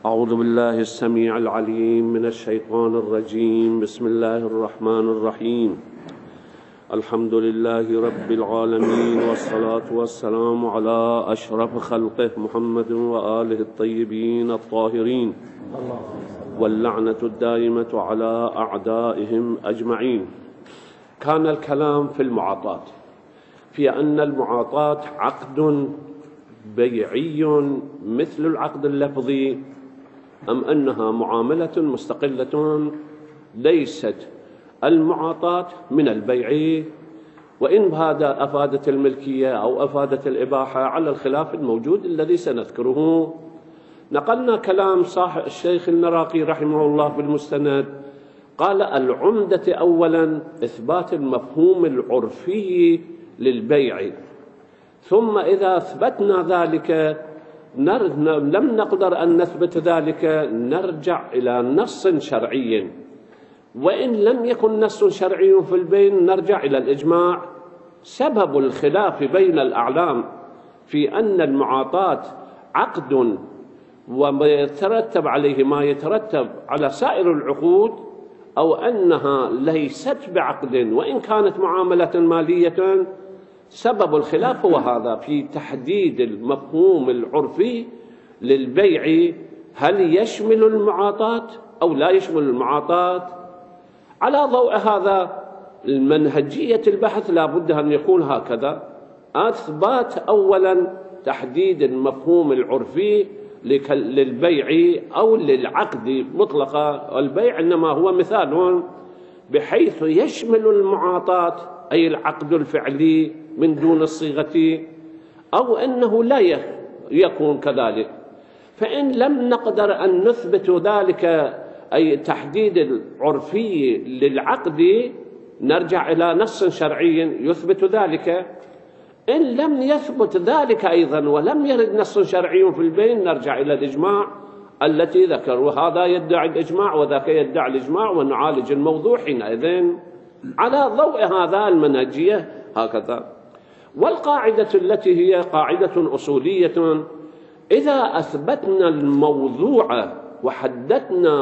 أعوذ بالله السميع العليم من الشيطان الرجيم. بسم الله الرحمن الرحيم. الحمد لله رب العالمين، والصلاة والسلام على أشرف خلقه محمد وآله الطيبين الطاهرين، واللعنة الدائمة على أعدائهم أجمعين. كان الكلام في المعاطاة، في أن المعاطاة عقد بيعي مثل العقد اللفظي، أم أنها معاملة مستقلة ليست المعاطاة من البيع، وإن هذا أفادت الملكية أو أفادت الإباحة على الخلاف الموجود الذي سنذكره. نقلنا كلام صاحب الشيخ المراقي رحمه الله في المستند، قال العمدة أولا إثبات المفهوم العرفي للبيع، ثم إذا أثبتنا ذلك لم نقدر أن نثبت ذلك نرجع إلى نص شرعي، وإن لم يكن نص شرعي في البين نرجع إلى الإجماع. سبب الخلاف بين الأعلام في أن المعاطاة عقد وما يترتب عليه ما يترتب على سائر العقود، أو أنها ليست بعقد وإن كانت معاملة مالية. سبب الخلاف هو هذا في تحديد المفهوم العرفي للبيع، هل يشمل المعاطاة أو لا يشمل المعاطاة؟ على ضوء هذا المنهجية البحث لا بد أن يكون هكذا: أثبات أولا تحديد المفهوم العرفي للبيع أو للعقد مطلقا. البيع إنما هو مثال بحيث يشمل المعاطاة أي العقد الفعلي من دون الصيغة، أو أنه لا يكون كذلك. فإن لم نقدر أن نثبت ذلك أي تحديد العرفي للعقد نرجع إلى نص شرعي يثبت ذلك. إن لم يثبت ذلك أيضا ولم يرد نص شرعي في البين نرجع إلى الإجماع التي ذكر، وهذا يدعي الإجماع وذاك يدعي الإجماع، ونعالج الموضوع حينئذ على ضوء هذا المنهجية هكذا. والقاعدة التي هي قاعدة أصولية: إذا أثبتنا الموضوع وحددنا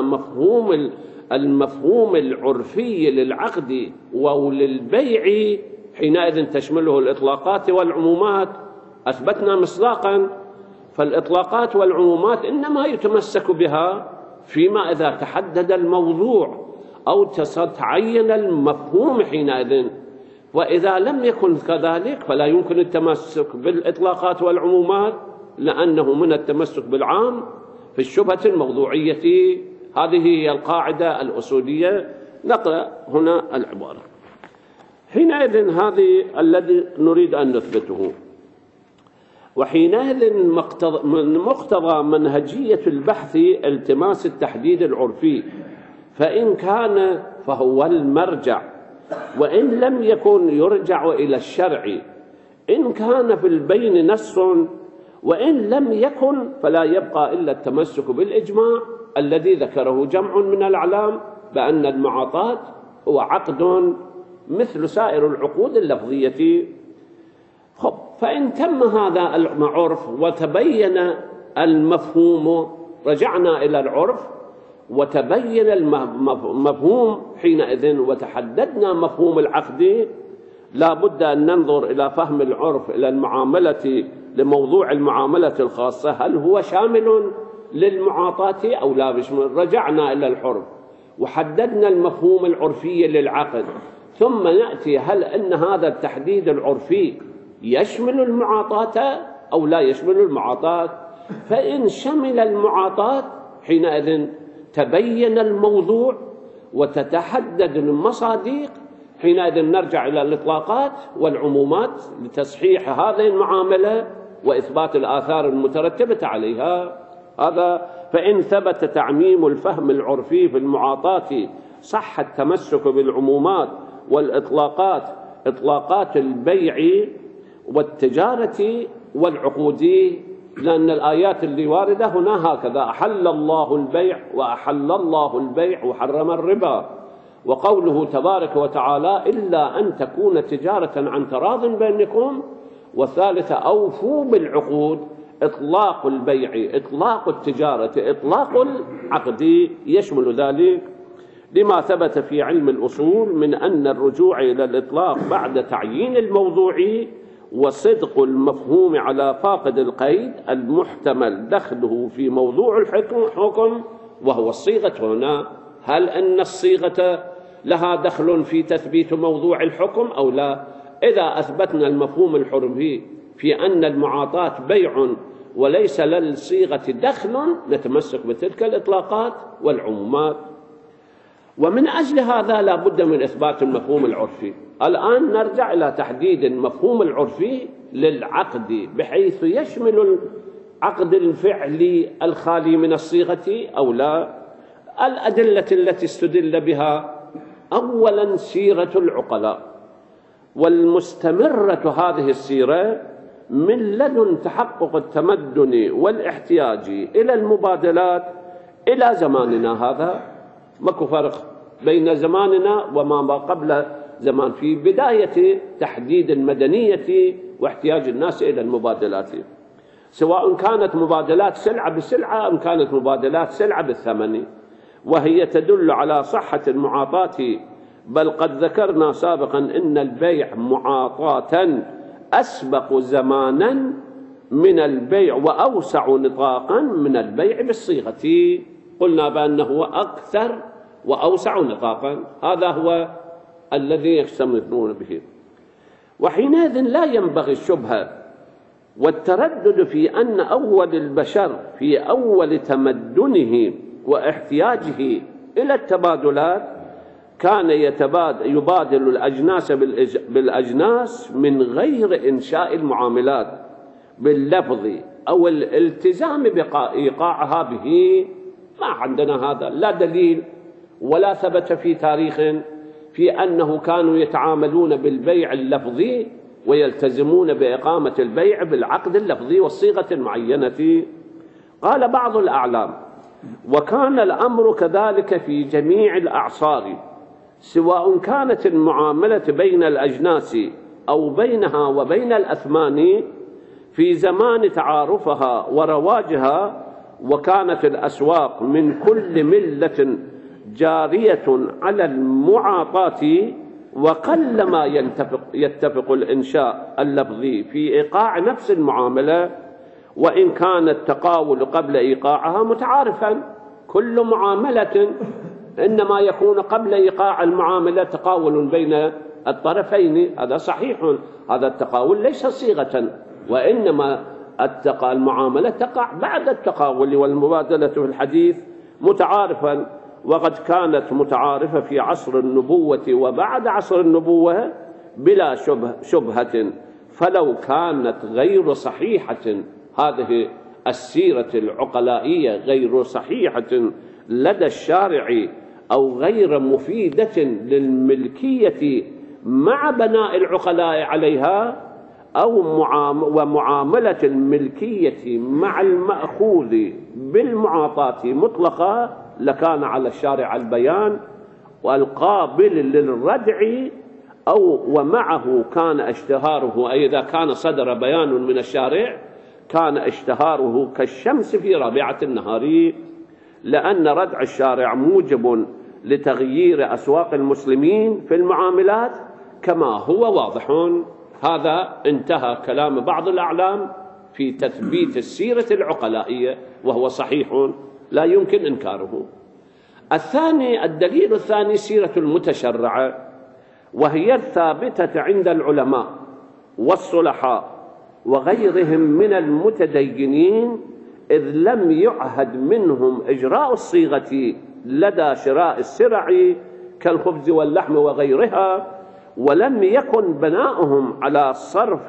المفهوم العرفي للعقد وللبيع حينئذ تشمله الإطلاقات والعمومات، أثبتنا مصداقا. فالإطلاقات والعمومات إنما يتمسك بها فيما إذا تحدد الموضوع أو تعين المفهوم حينئذ، وإذا لم يكن كذلك فلا يمكن التمسك بالإطلاقات والعمومات، لأنه من التمسك بالعام في الشبهة الموضوعية. هذه هي القاعدة الأصولية. نقرأ هنا العبارة. حينئذ هذه الذي نريد أن نثبته. وحينئذ من مقتضى منهجية البحث التماس التحديد العرفي، فإن كان فهو المرجع، وإن لم يكن يرجع إلى الشرع. إن كان في البين نص، وإن لم يكن فلا يبقى إلا التمسك بالإجماع الذي ذكره جمع من الأعلام بأن المعاطاة هو عقد مثل سائر العقود اللفظية. فإن تم هذا العرف وتبين المفهوم رجعنا إلى العرف وتبين المفهوم حينئذ وتحددنا مفهوم العقد. لا بد أن ننظر إلى فهم العرف إلى المعاملة لموضوع المعاملة الخاصة، هل هو شامل للمعاطاة أو لا بشمل. رجعنا إلى الحرف وحددنا المفهوم العرفي للعقد، ثم نأتي هل أن هذا التحديد العرفي يشمل المعاطاة أو لا يشمل المعاطاة. فإن شمل المعاطاة حينئذ تبين الموضوع وتتحدد المصادق، حينئذ نرجع إلى الإطلاقات والعمومات لتصحيح هذه المعاملة وإثبات الآثار المترتبة عليها. هذا فإن ثبت تعميم الفهم العرفي في المعاطاة صح التمسك بالعمومات والإطلاقات، إطلاقات البيع والتجارة والعقود، لأن الآيات اللي واردة هنا هكذا: أحل الله البيع وأحل الله البيع وحرم الربا. وقوله تبارك وتعالى: إلا أن تكون تجارة عن تراض بينكم. والثالثة: أوفوا بالعقود. إطلاق البيع، إطلاق التجارة، إطلاق العقد يشمل ذلك، لما ثبت في علم الأصول من أن الرجوع إلى الإطلاق بعد تعيين الموضوع وصدق المفهوم على فاقد القيد المحتمل دخله في موضوع الحكم وهو الصيغة. هنا هل أن الصيغة لها دخل في تثبيت موضوع الحكم أو لا؟ إذا أثبتنا المفهوم الحرفي في أن المعاطاة بيع وليس للصيغة دخل نتمسك بتلك الإطلاقات والعمومات. ومن أجل هذا لا بد من إثبات المفهوم العرفي. الآن نرجع إلى تحديد المفهوم العرفي للعقد بحيث يشمل العقد الفعلي الخالي من الصيغة أو لا. الأدلة التي استدل بها: أولا سيرة العقلاء، والمستمرة هذه السيرة من لدن تحقق التمدن والاحتياج إلى المبادلات إلى زماننا هذا. ماكو فرق بين زماننا وما قبل زمان في بداية تحديد المدنية واحتياج الناس إلى المبادلات، سواء كانت مبادلات سلعة بسلعة أم كانت مبادلات سلعة بالثمن، وهي تدل على صحة المعاطاة. بل قد ذكرنا سابقا أن البيع معاطاة أسبق زمانا من البيع وأوسع نطاقا من البيع بالصيغة. قلنا بأنه أكثر وأوسع نطاقا، هذا هو الذي يستمرون به. وحينئذ لا ينبغي الشبهة والتردد في أن أول البشر في أول تمدنه واحتياجه إلى التبادلات كان يبادل الأجناس بالأجناس من غير إنشاء المعاملات باللفظ أو الالتزام بإيقاعها به. ما عندنا هذا، لا دليل ولا ثبت في تاريخ في أنه كانوا يتعاملون بالبيع اللفظي ويلتزمون بإقامة البيع بالعقد اللفظي والصيغة المعينة. قال بعض الأعلام: وكان الأمر كذلك في جميع الأعصار، سواء كانت المعاملة بين الأجناس أو بينها وبين الأثمان في زمان تعارفها ورواجها، وكانت الأسواق من كل ملة جارية على المعاطاة، وقلما يتفق الإنشاء اللفظي في إيقاع نفس المعاملة، وإن كان التقاول قبل إيقاعها متعارفا. كل معاملة إنما يكون قبل إيقاع المعاملة تقاول بين الطرفين، هذا صحيح، هذا التقاول ليس صيغة، وإنما المعاملة تقع بعد التقاول والمبادلة في الحديث متعارفا. وقد كانت متعارفة في عصر النبوة وبعد عصر النبوة بلا شبهة، فلو كانت غير صحيحة هذه السيرة العقلائية غير صحيحة لدى الشارع أو غير مفيدة للملكية مع بناء العقلاء عليها، أو ومعاملة الملكية مع المأخوذ بالمعاطاة مطلقة، لكان على الشارع البيان والقابل للردع، أو ومعه كان اشتهاره، أي إذا كان صدر بيان من الشارع كان اشتهاره كالشمس في رابعة النهار، لأن ردع الشارع موجب لتغيير أسواق المسلمين في المعاملات كما هو واضح. هذا انتهى كلام بعض الأعلام في تثبيت السيرة العقلائية، وهو صحيح لا يمكن إنكاره. الدليل الثاني سيرة المتشرعة، وهي الثابتة عند العلماء والصلحاء وغيرهم من المتدينين، إذ لم يعهد منهم إجراء الصيغة لدى شراء السلع كالخبز واللحم وغيرها، ولم يكن بناؤهم على صرف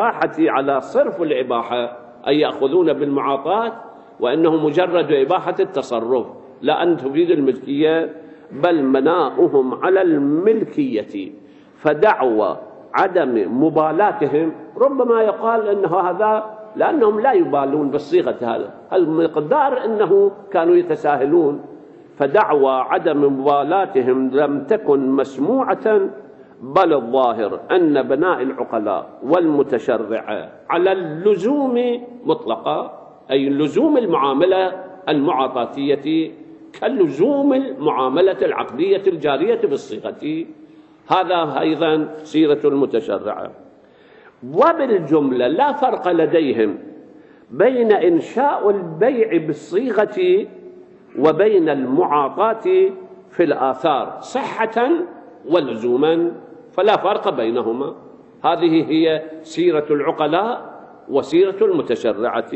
الإباحة أي يأخذون بالمعاطاة وإنه مجرد إباحة التصرف لا أن تفيد الملكية، بل بناؤهم على الملكية. فدعوى عدم مبالاتهم ربما يقال أنه هذا لأنهم لا يبالون بالصيغة، هذا المقدار أنه كانوا يتساهلون. فدعوى عدم مبالاتهم لم تكن مسموعة بل الظاهر أن بناء العقلاء والمتشرعة على اللزوم مطلقة، أي لزوم المعاملة المعاطاتية كاللزوم المعاملة العقدية الجارية بالصيغة، هذا أيضا سيرة المتشرعة. وبالجملة لا فرق لديهم بين إنشاء البيع بالصيغة وبين المعاطاة في الآثار صحة ولزوما، فلا فرق بينهما. هذه هي سيرة العقلاء وسيرة المتشرعة.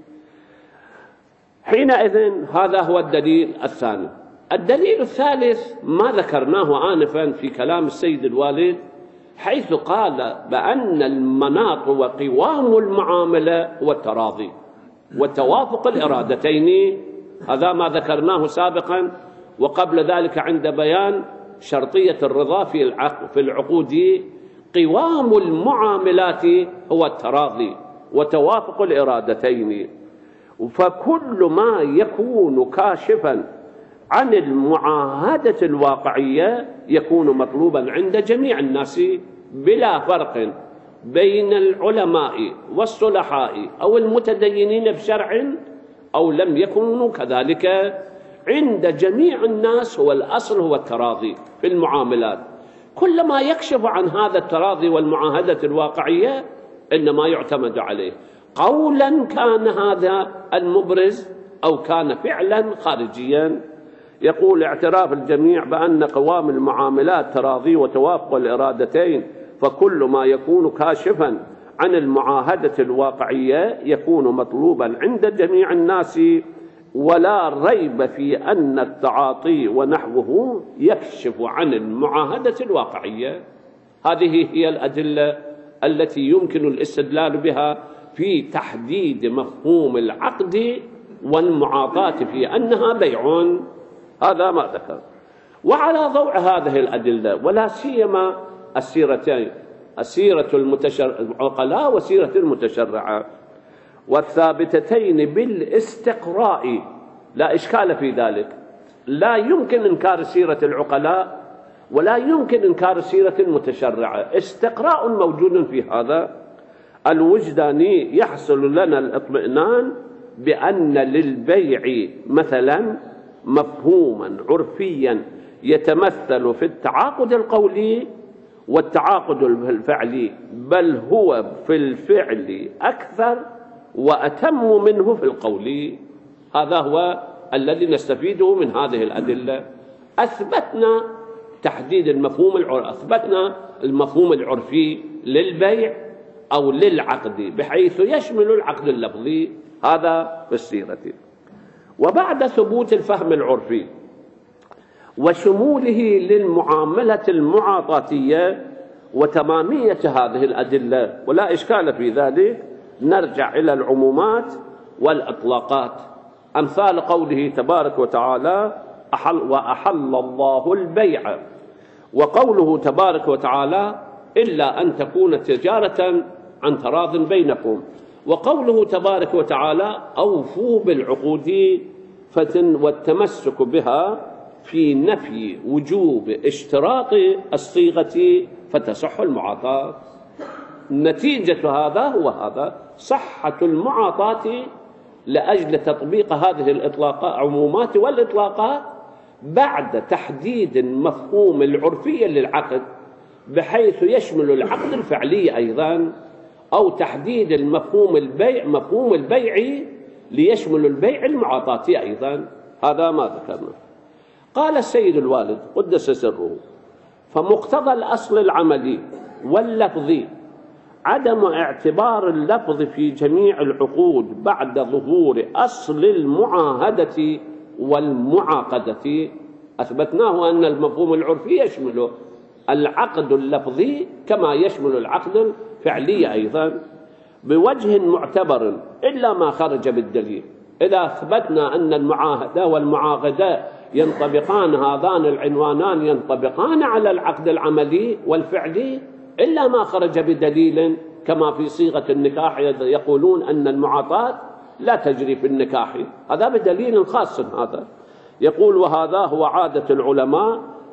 حينئذ هذا هو الدليل الثاني. الدليل الثالث ما ذكرناه آنفا في كلام السيد الوالد، حيث قال بأن المناط وقوام المعاملة هو التراضي وتوافق الإرادتين. هذا ما ذكرناه سابقا، وقبل ذلك عند بيان شرطية الرضا في العقود قوام المعاملات هو التراضي وتوافق الإرادتين. فكل ما يكون كاشفا عن المعاهدة الواقعية يكون مطلوبا عند جميع الناس بلا فرق بين العلماء والصلحاء أو المتدينين بشرع أو لم يكونوا كذلك. عند جميع الناس هو الأصل هو التراضي في المعاملات. كل ما يكشف عن هذا التراضي والمعاهدة الواقعية إنما يعتمد عليه، قولا كان هذا المبرز أو كان فعلا خارجيا. يقول اعتراف الجميع بأن قوام المعاملات تراضي وتوافق الإرادتين، فكل ما يكون كاشفا عن المعاهدة الواقعية يكون مطلوبا عند جميع الناس، ولا ريب في أن التعاطي ونحوه يكشف عن المعاهدة الواقعية. هذه هي الأدلة التي يمكن الاستدلال بها في تحديد مفهوم العقد والمعاطاة في أنها بيع. هذا ما ذكر. وعلى ضوء هذه الأدلة ولا سيما السيرتين، السيرة العقلاء وسيرة المتشرعة، والثابتتين بالاستقراء لا إشكال في ذلك، لا يمكن إنكار سيرة العقلاء ولا يمكن إنكار سيرة المتشرعة. استقراء موجود في هذا الوجداني يحصل لنا الاطمئنان بأن للبيع مثلا مفهوما عرفيا يتمثل في التعاقد القولي والتعاقد الفعلي، بل هو في الفعل أكثر وأتم منه في القول. هذا هو الذي نستفيده من هذه الأدلة. أثبتنا تحديد المفهوم أثبتنا المفهوم العرفي للبيع أو للعقد بحيث يشمل العقد اللفظي، هذا في السيرة. وبعد ثبوت الفهم العرفي وشموله للمعاملة المعاطاتية وتمامية هذه الأدلة ولا إشكال في ذلك، نرجع إلى العمومات والإطلاقات، أمثال قوله تبارك وتعالى وأحل الله البيع، وقوله تبارك وتعالى إلا أن تكون تجارة عن تراض بينكم، وقوله تبارك وتعالى أوفوا بالعقود والتمسك بها في نفي وجوب اشتراط الصيغة فتصح المعاطاة. نتيجة هذا هو هذا صحة المعاطاة لأجل تطبيق هذه الإطلاقات عمومات والإطلاقات بعد تحديد المفهوم العرفي للعقد بحيث يشمل العقد الفعلي أيضا، أو تحديد المفهوم مفهوم البيع ليشمل البيع المعاطاتي أيضا. هذا ما ذكرنا. قال السيد الوالد قدس سره: فمقتضى الأصل العملي واللفظي عدم اعتبار اللفظ في جميع العقود بعد ظهور أصل المعاهدة والمعاقدة. أثبتناه أن المفهوم العرفي يشمل العقد اللفظي كما يشمل العقد الفعلي أيضا بوجه معتبر إلا ما خرج بالدليل. إذا أثبتنا أن المعاهدة والمعاقدة ينطبقان، هذان العنوانان ينطبقان على العقد العملي والفعلي إلا ما خرج بدليل، كما في صيغة النكاح يقولون أن المعاطاة لا تجري في النكاح، هذا بدليل خاص. هذا يقول: وهذا هو عادة العلماء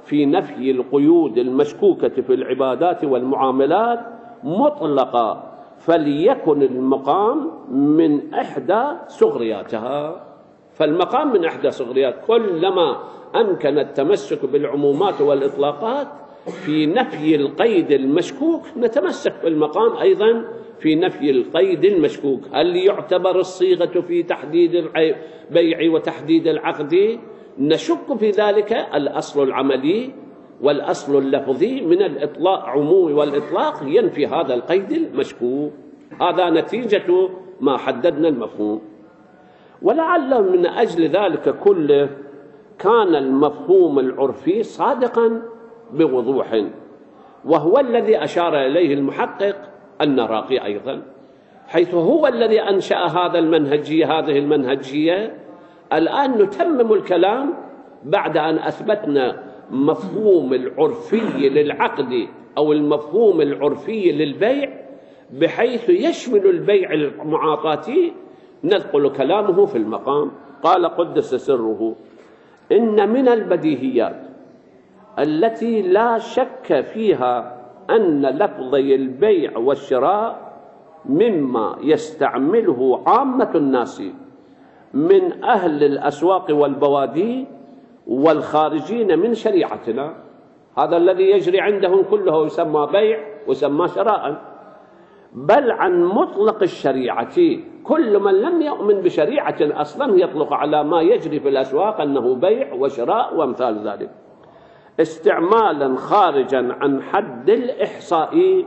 في نفي القيود المشكوكة في العبادات والمعاملات مطلقة، فليكن المقام من إحدى صغرياتها. فالمقام من إحدى صغريات، كلما أمكن التمسك بالعمومات والإطلاقات في نفي القيد المشكوك نتمسك بالمقام أيضا في نفي القيد المشكوك. هل يعتبر الصيغة في تحديد البيع وتحديد العقد؟ نشك في ذلك. الأصل العملي والأصل اللفظي من الإطلاق عموم والإطلاق ينفي هذا القيد المشكوك. هذا نتيجة ما حددنا المفهوم. ولعل من أجل ذلك كله كان المفهوم العرفي صادقا بوضوح، وهو الذي أشار إليه المحقق النراقي أيضا، حيث هو الذي أنشأ هذه المنهجية. الآن نتمم الكلام بعد أن أثبتنا مفهوم العرفي للعقد أو المفهوم العرفي للبيع بحيث يشمل البيع المعاطاتي. ننقل كلامه في المقام. قال قدس سره: إن من البديهيات التي لا شك فيها أن لفظي البيع والشراء مما يستعمله عامة الناس من أهل الأسواق والبوادي والخارجين من شريعتنا. هذا الذي يجري عندهم كله يسمى بيع ويسمى شراء، بل عن مطلق الشريعة. كل من لم يؤمن بشريعة أصلا يطلق على ما يجري في الأسواق أنه بيع وشراء وامثال ذلك، استعمالا خارجا عن حد الإحصاء،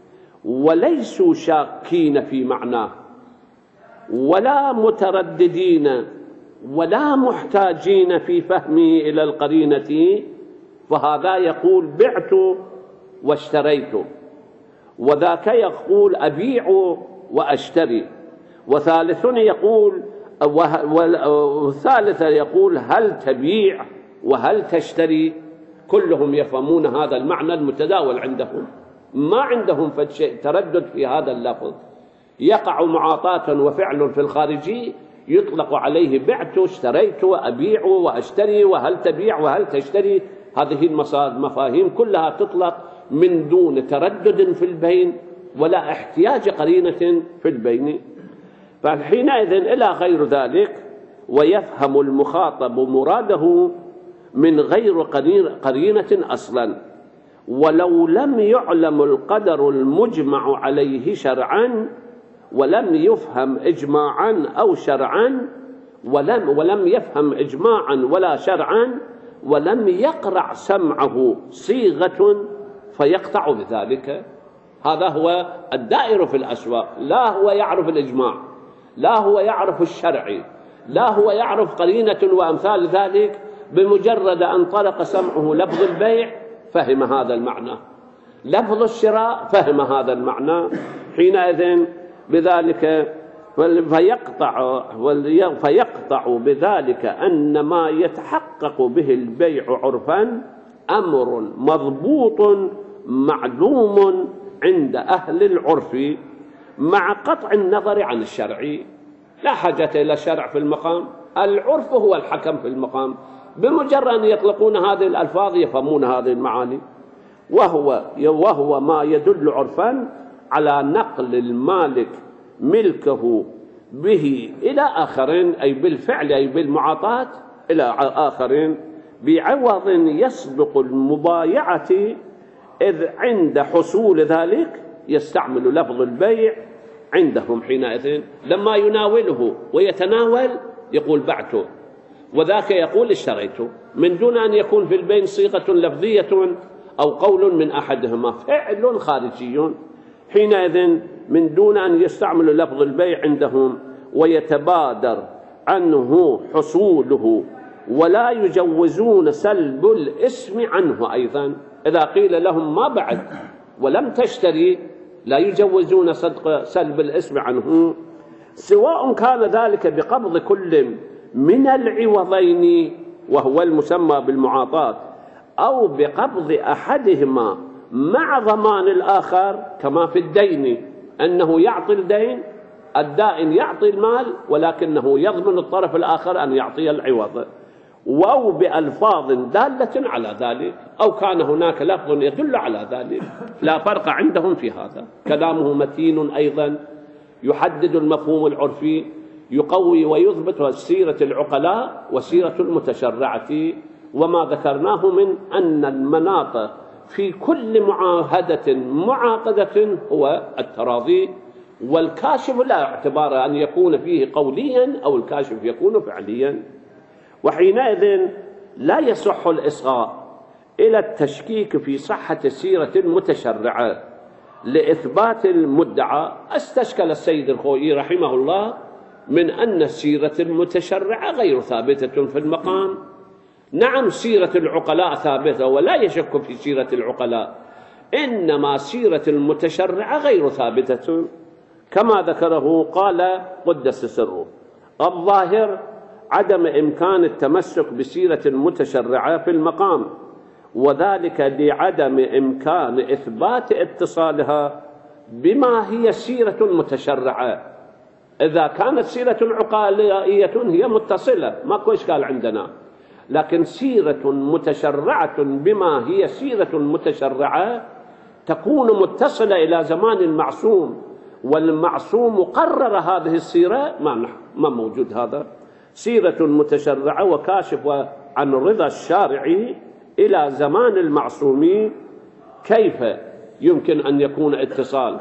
وليسوا شاكين في معناه ولا مترددين ولا محتاجين في فهمه إلى القرينة. فهذا يقول بعت واشتريت، وذاك يقول أبيع وأشتري، وثالث يقول هل تبيع وهل تشتري. كلهم يفهمون هذا المعنى المتداول عندهم، ما عندهم شيء تردد في هذا اللفظ. يقع معاطاة وفعل في الخارجي يطلق عليه بعت اشتريت وأبيع وأشتري وهل تبيع وهل تشتري. هذه المفاهيم كلها تطلق من دون تردد في البين ولا احتياج قرينة في البين. فحينئذ إلى غير ذلك، ويفهم المخاطب مراده من غير قرينة أصلا، ولو لم يعلم القدر المجمع عليه شرعا، ولم يفهم إجماعا أو شرعا، ولم يفهم إجماعا ولا شرعا، ولم يقرع سمعه صيغة فيقطع بذلك. هذا هو الدائر في الأسواق. لا هو يعرف الإجماع، لا هو يعرف الشرع، لا هو يعرف قرينة وأمثال ذلك. بمجرد أن طرق سمعه لفظ البيع فهم هذا المعنى، لفظ الشراء فهم هذا المعنى. حينئذ بذلك فيقطع بذلك أن ما يتحقق به البيع عرفا أمر مضبوط معلوم عند أهل العرف، مع قطع النظر عن الشرع. لا حاجة إلى الشرع في المقام، العرف هو الحكم في المقام. بمجرد أن يطلقون هذه الألفاظ يفهمون هذه المعاني، وهو ما يدل عرفا على نقل المالك ملكه به إلى آخرين، أي بالفعل أي بالمعاطاة إلى آخرين، بعوض يسبق المبايعة، إذ عند حصول ذلك يستعمل لفظ البيع عندهم. حينئذ لما يناوله ويتناول يقول بعته، وذاك يقول اشتريته، من دون أن يكون في البين صيغة لفظية أو قول من أحدهما، فعل خارجي. حينئذ من دون أن يستعمل لفظ البيع عندهم ويتبادر عنه حصوله، ولا يجوزون سلب الاسم عنه أيضا. إذا قيل لهم ما بعد ولم تشتري لا يجوزون سلب الاسم عنه، سواء كان ذلك بقبض كل من العوضين وهو المسمى بالمعاطاة، أو بقبض أحدهما مع ضمان الآخر، كما في الدين أنه يعطي الدين، الدائن يعطي المال ولكنه يضمن الطرف الآخر أن يعطي العوض. أو بألفاظ دالة على ذلك، أو كان هناك لفظ يدل على ذلك، لا فرق عندهم في هذا. كلامه متين أيضا، يحدد المفهوم العرفي، يقوي ويضبط سيرة العقلاء وسيرة المتشرعة. وما ذكرناه من أن المناط في كل معاهدة معاقدة هو التراضي، والكاشف لا اعتبار أن يكون فيه قوليا أو الكاشف يكون فعليا. وحينئذ لا يصح الإصغاء إلى التشكيك في صحة سيرة المتشرعة لإثبات المدعى. استشكل السيد الخوئي رحمه الله من أن السيرة المتشرعة غير ثابتة في المقام. نعم سيرة العقلاء ثابتة ولا يشك في سيرة العقلاء، إنما سيرة المتشرعة غير ثابتة كما ذكره. قال قدس سره: الظاهر عدم إمكان التمسك بسيرة المتشرعة في المقام، وذلك لعدم إمكان إثبات اتصالها بما هي سيرة المتشرعة. إذا كانت سيرة العقلائية هي متصلة ماكو إشكال عندنا، لكن سيرة متشرعة بما هي سيرة المتشرعة تكون متصلة إلى زمان المعصوم، والمعصوم قرر هذه السيرة، ما موجود هذا. سيرة متشرعة وكاشف عن رضا الشارع إلى زمان المعصوم، كيف يمكن أن يكون اتصال؟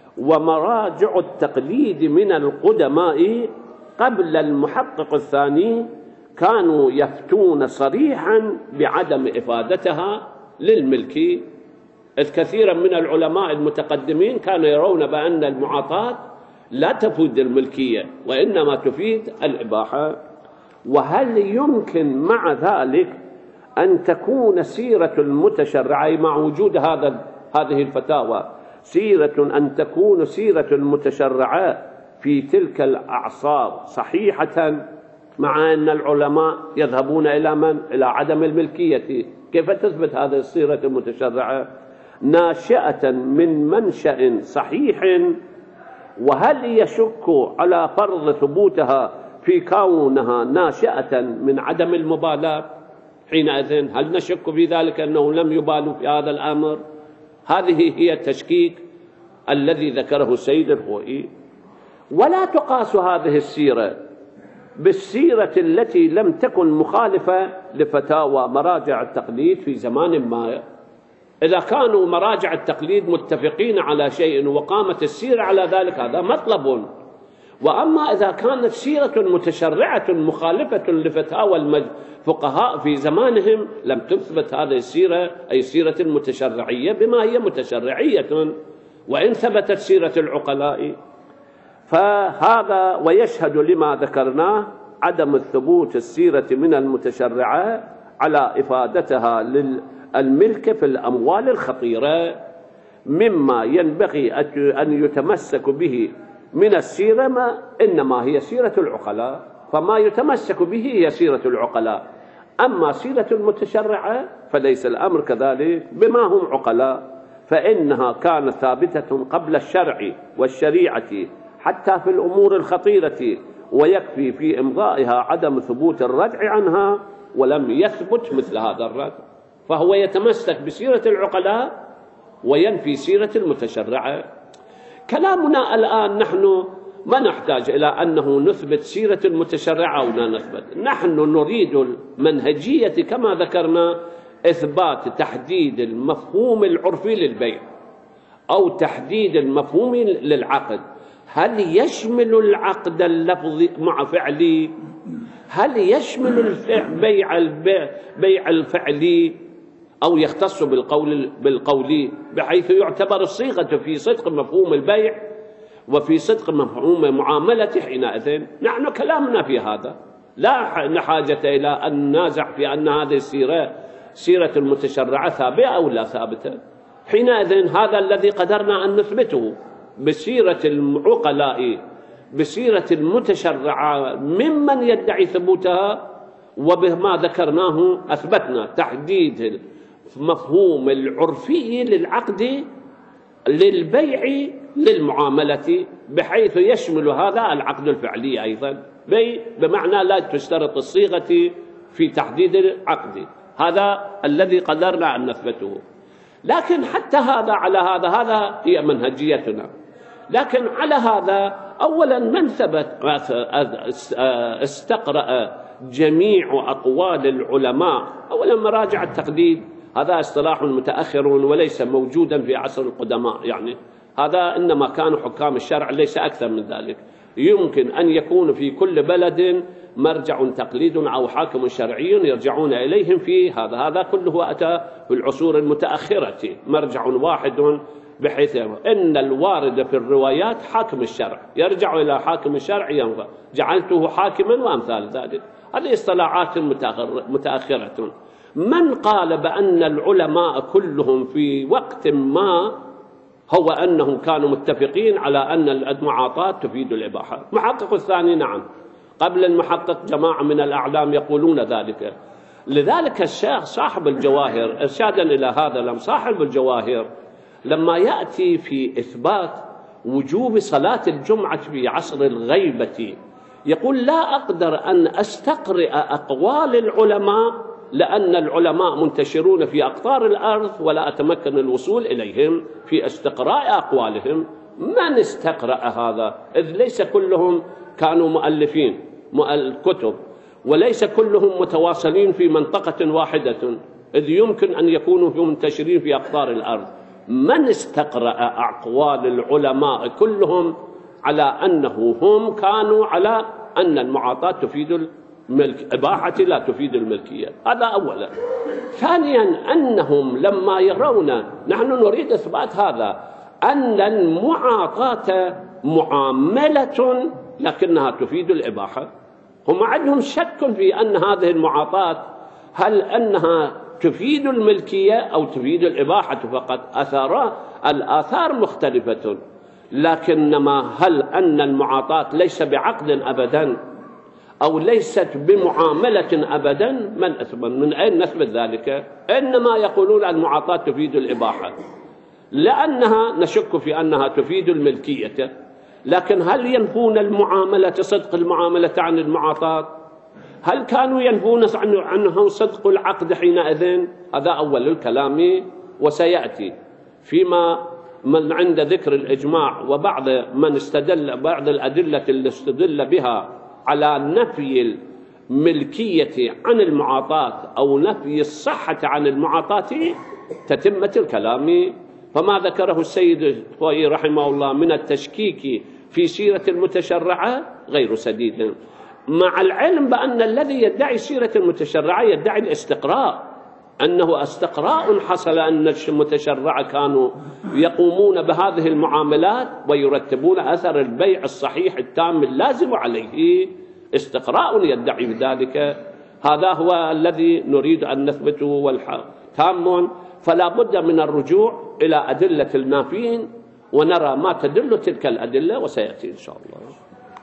ومراجع التقليد من القدماء قبل المحقق الثاني كانوا يفتون صريحا بعدم إفادتها للملك، إذ كثيرا من العلماء المتقدمين كانوا يرون بأن المعاطاة لا تفيد الملكية وإنما تفيد الإباحة. وهل يمكن مع ذلك أن تكون سيرة المتشرعة مع وجود هذه الفتاوى أن تكون سيرة المتشرعة في تلك الأعصار صحيحة مع أن العلماء يذهبون إلى من؟ إلى عدم الملكية؟ كيف تثبت هذه السيرة المتشرعة ناشئة من منشأ صحيح؟ وهل يشك على فرض ثبوتها في كونها ناشئة من عدم المبالاة؟ حينئذ هل نشك في ذلك أنه لم يبالوا في هذا الأمر؟ هذه هي التشكيك الذي ذكره السيد الخوئي. ولا تقاس هذه السيرة بالسيرة التي لم تكن مخالفة لفتاوى مراجع التقليد في زمان ما. إذا كانوا مراجع التقليد متفقين على شيء وقامت السيرة على ذلك هذا مطلب. وأما إذا كانت سيرة متشرعة مخالفة لفتاوى الفقهاء في زمانهم لم تثبت هذه السيرة، أي سيرة المتشرعية بما هي متشرعية، وإن ثبتت سيرة العقلاء فهذا. ويشهد لما ذكرناه عدم الثبوت السيرة من المتشرعة على إفادتها للملك في الأموال الخطيرة مما ينبغي أن يتمسك به من السيرة إنما هي سيرة العقلاء، فما يتمسك به هي سيرة العقلاء. أما سيرة المتشرعة فليس الأمر كذلك بما هم عقلاء، فإنها كانت ثابتة قبل الشرع والشريعة حتى في الأمور الخطيرة، ويكفي في إمضائها عدم ثبوت الردع عنها، ولم يثبت مثل هذا الردع، فهو يتمسك بسيرة العقلاء وينفي سيرة المتشرعة. كلامنا الآن نحن ما نحتاج إلى أنه نثبت سيرة المتشرعة أو لا نثبت، نحن نريد المنهجية كما ذكرنا، إثبات تحديد المفهوم العرفي للبيع أو تحديد المفهوم للعقد. هل يشمل العقد اللفظي مع فعلي؟ هل يشمل بيع الفعلي أو يختص بالقولي بحيث يعتبر الصيغة في صدق مفهوم البيع وفي صدق مفهوم معاملته؟ حينئذ نحن كلامنا في هذا لا حاجة إلى أن ننازع في أن هذه سيرة المتشرعة ثابتة أو لا ثابتة. حينئذ هذا الذي قدرنا أن نثبته بسيرة العقلاء بسيرة المتشرعة ممن يدعي ثبوتها، وبما ذكرناه أثبتنا تحديد المفهوم العرفي للعقد للبيع للمعاملة بحيث يشمل هذا العقد الفعلي أيضا، بمعنى لا تشترط الصيغة في تحديد عقدي. هذا الذي قدرنا أن نثبته. لكن حتى على هذا هي منهجيتنا. لكن على هذا أولا من ثبت استقرأ جميع أقوال العلماء. أولا مراجع التقليد هذا اصطلاح متأخر وليس موجودا في عصر القدماء، يعني هذا إنما كانوا حكام الشرع ليس أكثر من ذلك. يمكن أن يكون في كل بلد مرجع تقليد أو حاكم شرعي يرجعون إليهم في هذا كله أتى في العصور المتأخرة مرجع واحد، بحيث إن الوارد في الروايات حاكم الشرع يرجع إلى حاكم الشرع ينفع جعلته حاكما وأمثال ذلك. هذه اصطلاحات متأخرة. من قال بأن العلماء كلهم في وقت ما هو أنهم كانوا متفقين على أن المعاطات تفيد الإباحة؟ المحقق الثاني نعم، قبل المحقق جماعة من الأعلام يقولون ذلك. لذلك الشيخ صاحب الجواهر إرشادا إلى هذا صاحب الجواهر لما يأتي في إثبات وجوب صلاة الجمعة في عصر الغيبة يقول لا أقدر أن أستقرئ أقوال العلماء لأن العلماء منتشرون في أقطار الأرض ولا أتمكن الوصول إليهم في استقراء أقوالهم. من استقرأ هذا؟ إذ ليس كلهم كانوا مؤلفين كتب، وليس كلهم متواصلين في منطقة واحدة، إذ يمكن أن يكونوا منتشرين في أقطار الأرض. من استقرأ أقوال العلماء كلهم على أنه هم كانوا على أن المعاطات تفيد إباحة لا تفيد الملكية؟ هذا أولا. ثانيا أنهم لما يرون، نحن نريد إثبات هذا، أن المعاطاة معاملة لكنها تفيد الإباحة. هم عندهم شك في أن هذه المعاطات هل أنها تفيد الملكية أو تفيد الإباحة فقط. الآثار مختلفة، لكنما هل أن المعاطاة ليس بعقد أبدا أو ليست بمعاملة أبدا؟ من أين نثبت ذلك؟ إنما يقولون المعاطاة تفيد الإباحة لأنها نشك في أنها تفيد الملكية، لكن هل ينفون المعاملة صدق المعاملة عن المعاطاة؟ هل كانوا ينفون عنه صدق العقد حينئذ؟ هذا أول الكلام. وسيأتي فيما من عند ذكر الإجماع وبعض من استدل بعض الأدلة اللي استدل بها على نفي الملكية عن المعاطاة أو نفي الصحة عن المعاطاة تتمة الكلام. فما ذكره السيد الخوئي رحمه الله من التشكيك في سيرة المتشرعة غير سديد، مع العلم بأن الذي يدعي سيرة المتشرعة يدعي الاستقراء، أنه استقراء حصل أن المتشرعة كانوا يقومون بهذه المعاملات ويرتبون أثر البيع الصحيح التام اللازم عليه. استقراء يدعي بذلك. هذا هو الذي نريد أن نثبته والحق تام. فلا بد من الرجوع إلى أدلة النافين ونرى ما تدل تلك الأدلة، وسيأتي إن شاء الله.